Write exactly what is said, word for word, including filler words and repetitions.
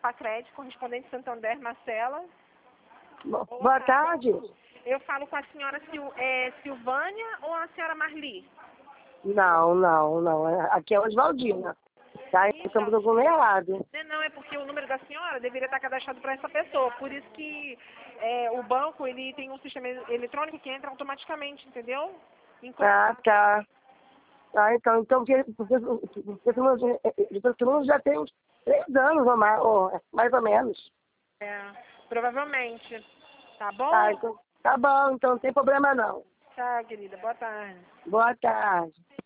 Pacred, correspondente Santander, Marcela. Bo- Boa tarde. Eu falo com a senhora Sil, é, Silvânia ou a senhora Marli? Não, não, não. é- Aqui é Oswaldina. Tá? Estamos no lugar errado. Não, não, é porque o número da senhora deveria estar cadastrado para essa pessoa. Por isso que é, o banco ele tem um sistema eletrônico que entra automaticamente, entendeu? Enquanto... Ah, tá. Ah, então, então porque, porque, porque todo mundo já tem uns três anos ou mais, ou mais ou menos. É, provavelmente. Tá bom? Tá, então, tá bom, então não tem problema não. Tá, querida. Boa tarde. Boa tarde.